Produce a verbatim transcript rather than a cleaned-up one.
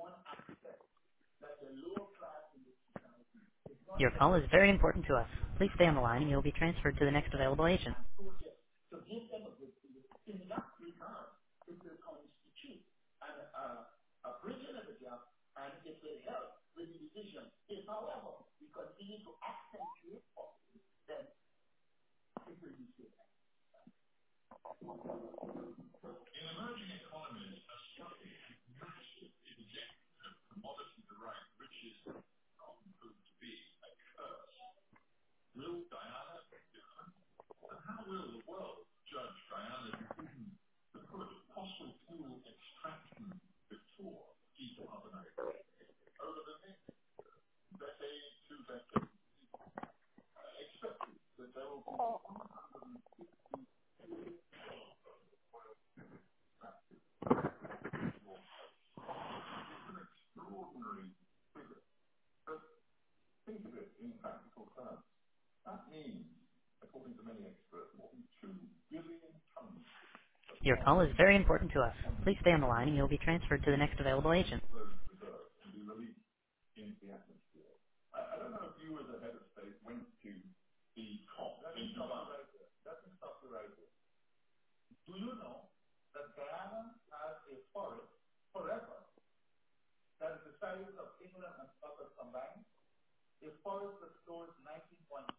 Your call is very important to us. Please stay on the line and you'll be transferred to the next available agent. Your call is very important to us. Please stay on the line and you'll be transferred to the next available agent.